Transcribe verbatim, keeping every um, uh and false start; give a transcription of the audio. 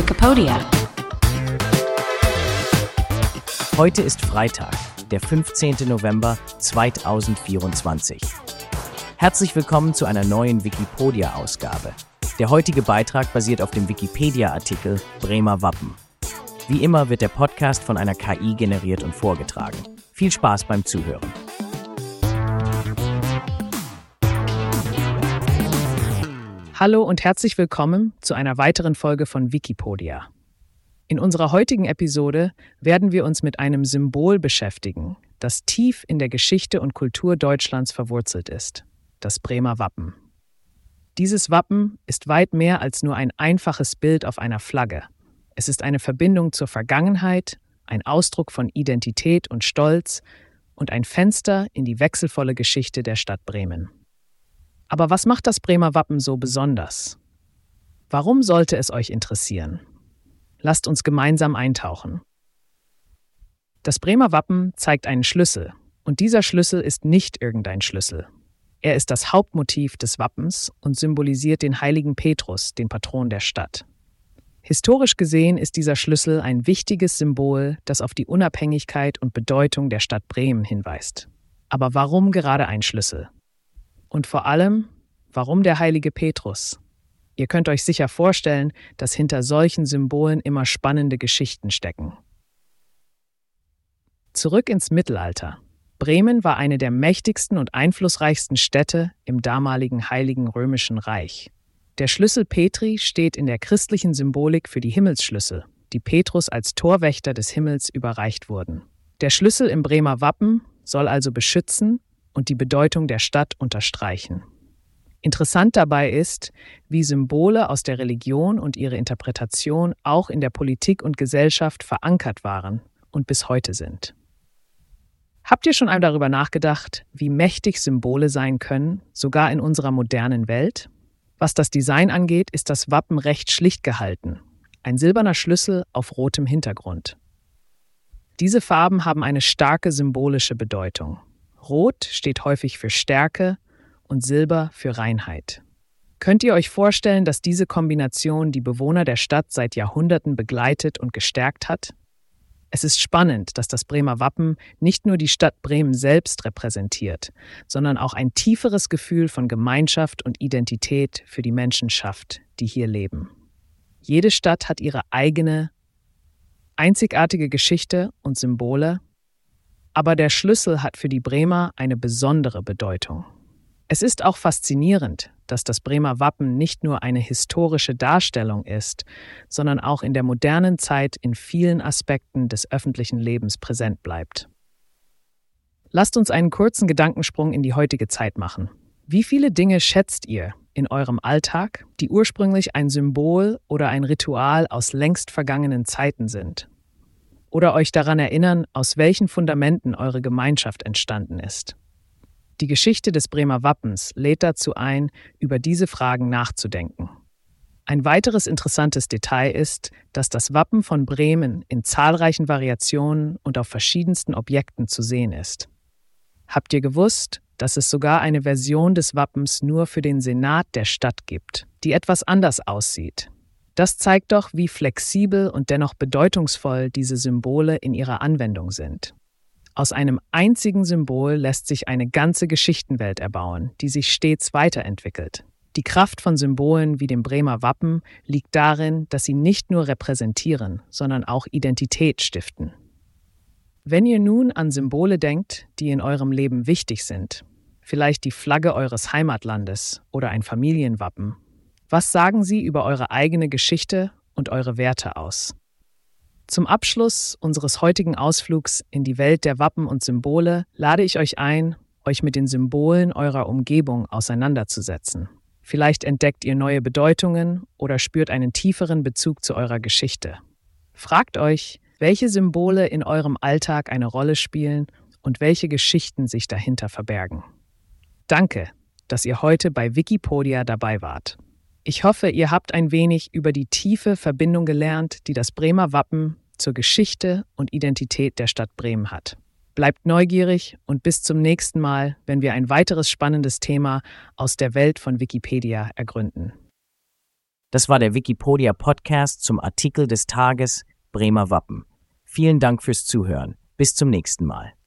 Wikipedia. Heute ist Freitag, der fünfzehnten November zweitausendvierundzwanzig. Herzlich willkommen zu einer neuen Wikipedia-Ausgabe. Der heutige Beitrag basiert auf dem Wikipedia-Artikel Bremer Wappen. Wie immer wird der Podcast von einer K I generiert und vorgetragen. Viel Spaß beim Zuhören. Hallo und herzlich willkommen zu einer weiteren Folge von Wikipedia. In unserer heutigen Episode werden wir uns mit einem Symbol beschäftigen, das tief in der Geschichte und Kultur Deutschlands verwurzelt ist: das Bremer Wappen. Dieses Wappen ist weit mehr als nur ein einfaches Bild auf einer Flagge. Es ist eine Verbindung zur Vergangenheit, ein Ausdruck von Identität und Stolz und ein Fenster in die wechselvolle Geschichte der Stadt Bremen. Aber was macht das Bremer Wappen so besonders? Warum sollte es euch interessieren? Lasst uns gemeinsam eintauchen. Das Bremer Wappen zeigt einen Schlüssel, und dieser Schlüssel ist nicht irgendein Schlüssel. Er ist das Hauptmotiv des Wappens und symbolisiert den heiligen Petrus, den Patron der Stadt. Historisch gesehen ist dieser Schlüssel ein wichtiges Symbol, das auf die Unabhängigkeit und Bedeutung der Stadt Bremen hinweist. Aber warum gerade ein Schlüssel? Und vor allem, warum der heilige Petrus? Ihr könnt euch sicher vorstellen, dass hinter solchen Symbolen immer spannende Geschichten stecken. Zurück ins Mittelalter. Bremen war eine der mächtigsten und einflussreichsten Städte im damaligen Heiligen Römischen Reich. Der Schlüssel Petri steht in der christlichen Symbolik für die Himmelsschlüssel, die Petrus als Torwächter des Himmels überreicht wurden. Der Schlüssel im Bremer Wappen soll also beschützen und die Bedeutung der Stadt unterstreichen. Interessant dabei ist, wie Symbole aus der Religion und ihre Interpretation auch in der Politik und Gesellschaft verankert waren und bis heute sind. Habt ihr schon einmal darüber nachgedacht, wie mächtig Symbole sein können, sogar in unserer modernen Welt? Was das Design angeht, ist das Wappen recht schlicht gehalten. Ein silberner Schlüssel auf rotem Hintergrund. Diese Farben haben eine starke symbolische Bedeutung. Rot steht häufig für Stärke und Silber für Reinheit. Könnt ihr euch vorstellen, dass diese Kombination die Bewohner der Stadt seit Jahrhunderten begleitet und gestärkt hat? Es ist spannend, dass das Bremer Wappen nicht nur die Stadt Bremen selbst repräsentiert, sondern auch ein tieferes Gefühl von Gemeinschaft und Identität für die Menschen schafft, die hier leben. Jede Stadt hat ihre eigene, einzigartige Geschichte und Symbole, aber der Schlüssel hat für die Bremer eine besondere Bedeutung. Es ist auch faszinierend, dass das Bremer Wappen nicht nur eine historische Darstellung ist, sondern auch in der modernen Zeit in vielen Aspekten des öffentlichen Lebens präsent bleibt. Lasst uns einen kurzen Gedankensprung in die heutige Zeit machen. Wie viele Dinge schätzt ihr in eurem Alltag, die ursprünglich ein Symbol oder ein Ritual aus längst vergangenen Zeiten sind? Oder euch daran erinnern, aus welchen Fundamenten eure Gemeinschaft entstanden ist? Die Geschichte des Bremer Wappens lädt dazu ein, über diese Fragen nachzudenken. Ein weiteres interessantes Detail ist, dass das Wappen von Bremen in zahlreichen Variationen und auf verschiedensten Objekten zu sehen ist. Habt ihr gewusst, dass es sogar eine Version des Wappens nur für den Senat der Stadt gibt, die etwas anders aussieht? Das zeigt doch, wie flexibel und dennoch bedeutungsvoll diese Symbole in ihrer Anwendung sind. Aus einem einzigen Symbol lässt sich eine ganze Geschichtenwelt erbauen, die sich stets weiterentwickelt. Die Kraft von Symbolen wie dem Bremer Wappen liegt darin, dass sie nicht nur repräsentieren, sondern auch Identität stiften. Wenn ihr nun an Symbole denkt, die in eurem Leben wichtig sind, vielleicht die Flagge eures Heimatlandes oder ein Familienwappen, was sagen sie über eure eigene Geschichte und eure Werte aus? Zum Abschluss unseres heutigen Ausflugs in die Welt der Wappen und Symbole lade ich euch ein, euch mit den Symbolen eurer Umgebung auseinanderzusetzen. Vielleicht entdeckt ihr neue Bedeutungen oder spürt einen tieferen Bezug zu eurer Geschichte. Fragt euch, welche Symbole in eurem Alltag eine Rolle spielen und welche Geschichten sich dahinter verbergen. Danke, dass ihr heute bei Wikipedia dabei wart. Ich hoffe, ihr habt ein wenig über die tiefe Verbindung gelernt, die das Bremer Wappen zur Geschichte und Identität der Stadt Bremen hat. Bleibt neugierig und bis zum nächsten Mal, wenn wir ein weiteres spannendes Thema aus der Welt von Wikipedia ergründen. Das war der Wikipedia Podcast zum Artikel des Tages Bremer Wappen. Vielen Dank fürs Zuhören. Bis zum nächsten Mal.